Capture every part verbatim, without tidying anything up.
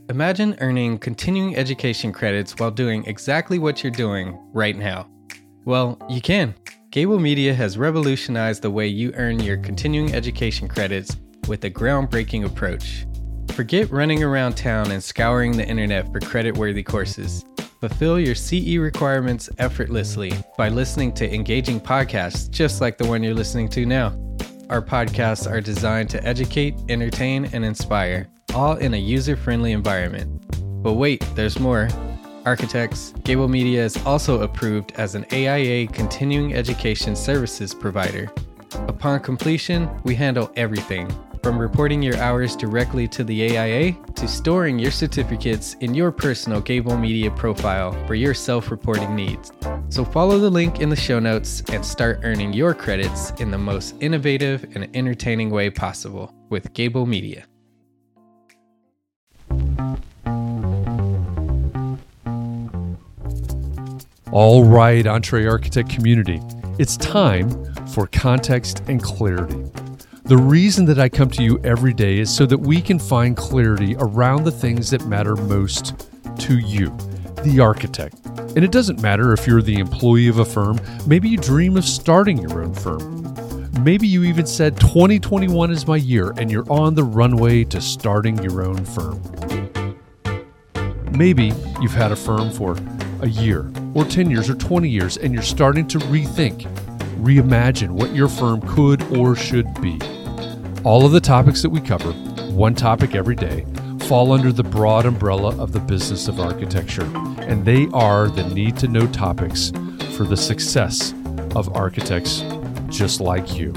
Imagine earning continuing education credits while doing exactly what you're doing right now. Well, you can. Gable Media has revolutionized the way you earn your continuing education credits with a groundbreaking approach. Forget running around town and scouring the internet for credit-worthy courses. Fulfill your C E requirements effortlessly by listening to engaging podcasts just like the one you're listening to now. Our podcasts are designed to educate, entertain, and inspire, all in a user-friendly environment. But wait, there's more. Architects, Gable Media is also approved as an A I A continuing education services provider. Upon completion, we handle everything, from reporting your hours directly to the A I A to storing your certificates in your personal Gable Media profile for your self-reporting needs. So follow the link in the show notes and start earning your credits in the most innovative and entertaining way possible with Gable Media. All right, EntreArchitect community, it's time for context and clarity. The reason that I come to you every day is so that we can find clarity around the things that matter most to you, the architect. And it doesn't matter if you're the employee of a firm. Maybe you dream of starting your own firm. Maybe you even said twenty twenty-one is my year and you're on the runway to starting your own firm. Maybe you've had a firm for a year or ten years or twenty years and you're starting to rethink, reimagine what your firm could or should be. All of the topics that we cover, one topic every day, fall under the broad umbrella of the business of architecture, and they are the need-to-know topics for the success of architects just like you.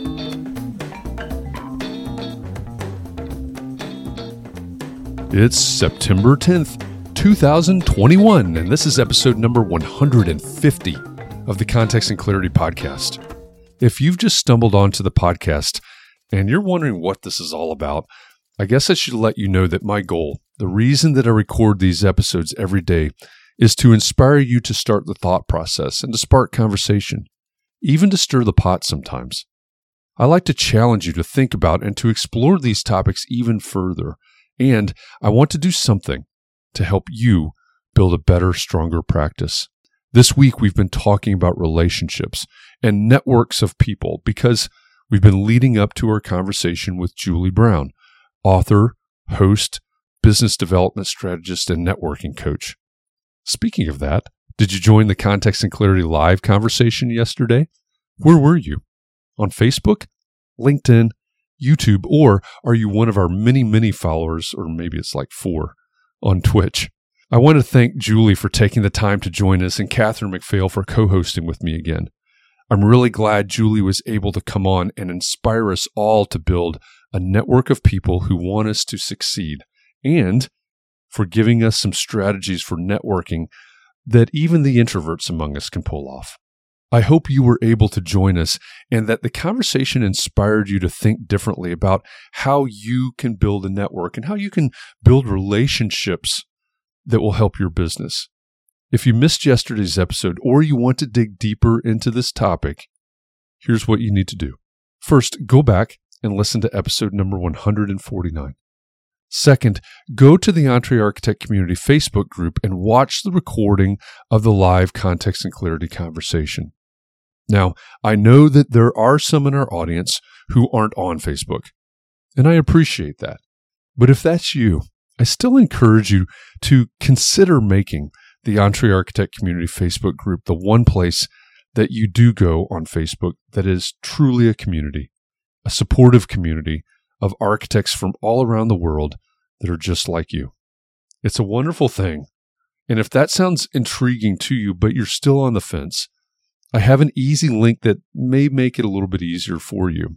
It's September tenth, two thousand twenty-one, and this is episode number one hundred fifty of the Context and Clarity Podcast. If you've just stumbled onto the podcast and you're wondering what this is all about, I guess I should let you know that my goal, the reason that I record these episodes every day, is to inspire you to start the thought process and to spark conversation, even to stir the pot sometimes. I like to challenge you to think about and to explore these topics even further, and I want to do something to help you build a better, stronger practice. This week, we've been talking about relationships and networks of people because we've been leading up to our conversation with Julie Brown, author, host, business development strategist, and networking coach. Speaking of that, did you join the Context and Clarity Live conversation yesterday? Where were you? On Facebook, LinkedIn, YouTube, or are you one of our many, many followers, or maybe it's like four, on Twitch? I want to thank Julie for taking the time to join us and Catherine McPhail for co-hosting with me again. I'm really glad Julie was able to come on and inspire us all to build a network of people who want us to succeed, and for giving us some strategies for networking that even the introverts among us can pull off. I hope you were able to join us and that the conversation inspired you to think differently about how you can build a network and how you can build relationships that will help your business. If you missed yesterday's episode or you want to dig deeper into this topic, here's what you need to do. First, go back and listen to episode number one hundred forty-nine. Second, go to the EntreArchitect Community Facebook group and watch the recording of the live Context and Clarity conversation. Now, I know that there are some in our audience who aren't on Facebook, and I appreciate that. But if that's you, I still encourage you to consider making the EntreArchitect Community Facebook group the one place that you do go on Facebook that is truly a community, a supportive community of architects from all around the world that are just like you. It's a wonderful thing. And if that sounds intriguing to you, but you're still on the fence, I have an easy link that may make it a little bit easier for you.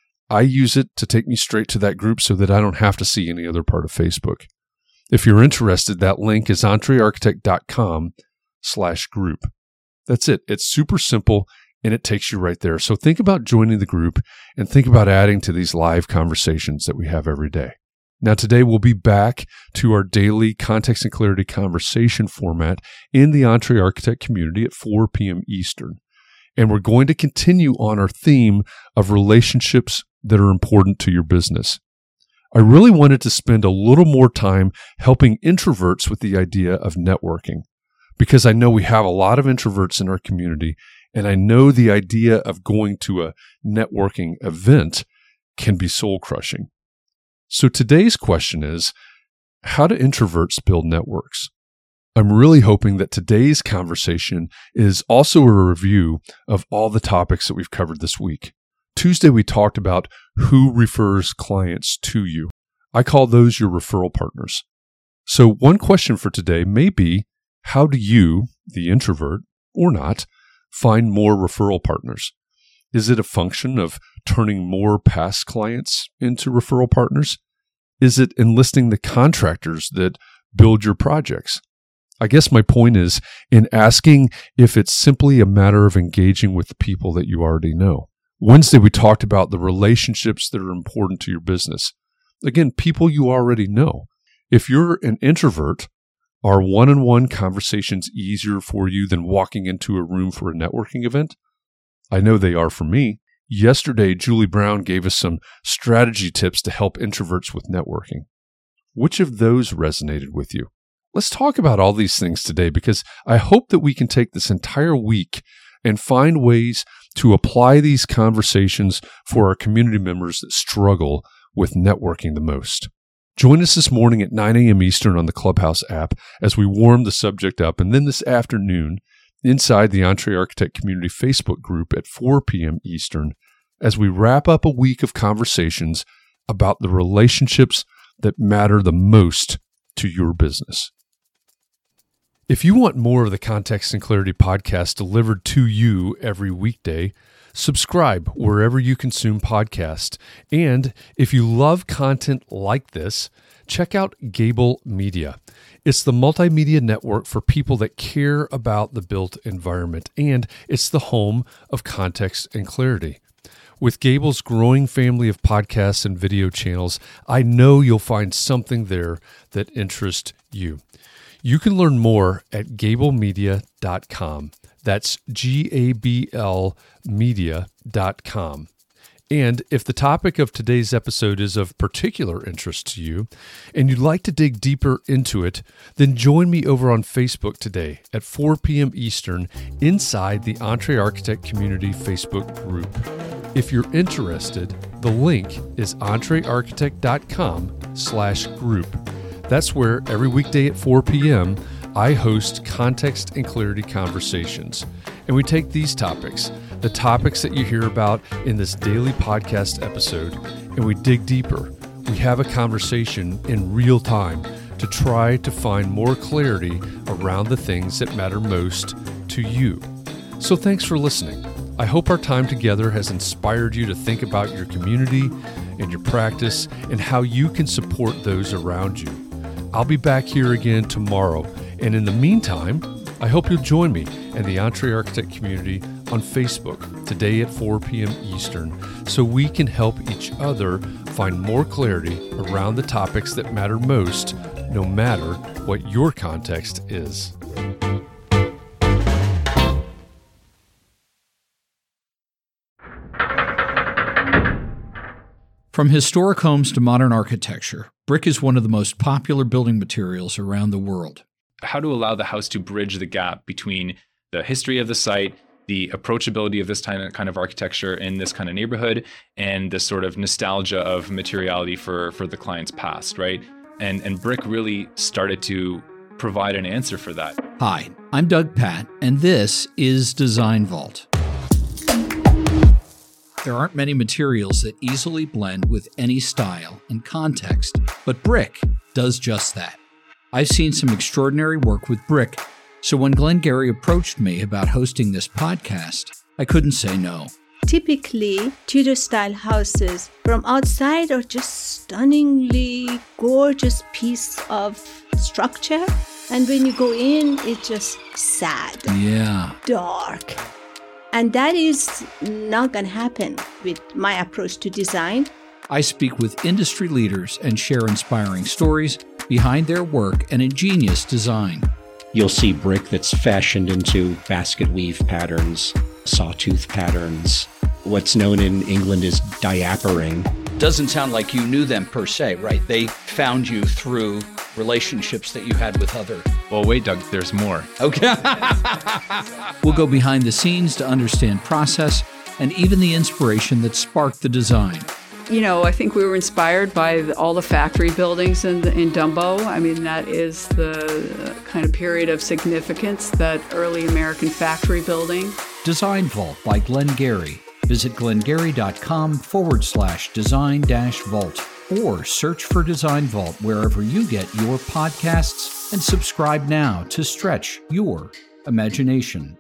I use it to take me straight to that group so that I don't have to see any other part of Facebook. If you're interested, that link is entrearchitect.com slash group. That's it. It's super simple and it takes you right there. So think about joining the group and think about adding to these live conversations that we have every day. Now, today we'll be back to our daily Context and Clarity conversation format in the EntreArchitect community at four p.m. Eastern. And we're going to continue on our theme of relationships that are important to your business. I really wanted to spend a little more time helping introverts with the idea of networking, because I know we have a lot of introverts in our community, and I know the idea of going to a networking event can be soul-crushing. So today's question is, how do introverts build networks? I'm really hoping that today's conversation is also a review of all the topics that we've covered this week. Tuesday, we talked about who refers clients to you. I call those your referral partners. So one question for today may be, how do you, the introvert, or not, find more referral partners? Is it a function of turning more past clients into referral partners? Is it enlisting the contractors that build your projects? I guess my point is in asking if it's simply a matter of engaging with the people that you already know. Wednesday, we talked about the relationships that are important to your business. Again, people you already know. If you're an introvert, are one-on-one conversations easier for you than walking into a room for a networking event? I know they are for me. Yesterday, Julie Brown gave us some strategy tips to help introverts with networking. Which of those resonated with you? Let's talk about all these things today, because I hope that we can take this entire week and find ways to apply these conversations for our community members that struggle with networking the most. Join us this morning at nine a.m. Eastern on the Clubhouse app as we warm the subject up, and then this afternoon inside the Entre Architect Community Facebook group at four p.m. Eastern as we wrap up a week of conversations about the relationships that matter the most to your business. If you want more of the Context and Clarity podcast delivered to you every weekday, subscribe wherever you consume podcasts. And if you love content like this, check out Gable Media. It's the multimedia network for people that care about the built environment, and it's the home of Context and Clarity. With Gable's growing family of podcasts and video channels, I know you'll find something there that interests you. You can learn more at gable media dot com. That's G A B L media dot com. And if the topic of today's episode is of particular interest to you and you'd like to dig deeper into it, then join me over on Facebook today at four p.m. Eastern inside the Entre Architect Community Facebook group. If you're interested, the link is entrearchitect dot com slash group. That's where every weekday at four p.m. I host Context and Clarity conversations. And we take these topics, the topics that you hear about in this daily podcast episode, and we dig deeper. We have a conversation in real time to try to find more clarity around the things that matter most to you. So thanks for listening. I hope our time together has inspired you to think about your community and your practice and how you can support those around you. I'll be back here again tomorrow. And in the meantime, I hope you'll join me and the Entre Architect community on Facebook today at four p.m. Eastern so we can help each other find more clarity around the topics that matter most, no matter what your context is. From historic homes to modern architecture, brick is one of the most popular building materials around the world. How to allow the house to bridge the gap between the history of the site, the approachability of this kind of architecture in this kind of neighborhood, and the sort of nostalgia of materiality for, for the client's past, right? And, and brick really started to provide an answer for that. Hi, I'm Doug Patt, and this is Design Vault. There aren't many materials that easily blend with any style and context, but brick does just that. I've seen some extraordinary work with brick, so when Glenn Gary approached me about hosting this podcast, I couldn't say no. Typically, Tudor-style houses from outside are just stunningly gorgeous piece of structure, and when you go in, it's just sad, yeah, dark. And that is not going to happen with my approach to design. I speak with industry leaders and share inspiring stories behind their work and ingenious design. You'll see brick that's fashioned into basket weave patterns, sawtooth patterns. What's known in England as diapering. doesn't sound like you knew them per se, right? They found you through relationships that you had with other. Well, wait, Doug, there's more. Okay. We'll go behind the scenes to understand process and even the inspiration that sparked the design. You know, I think we were inspired by the, all the factory buildings in, the, in Dumbo. I mean, that is the kind of period of significance, that early American factory building. Design Vault by Glengarry. Visit glengarry.com forward slash design dash vault or search for Design Vault wherever you get your podcasts and subscribe now to stretch your imagination.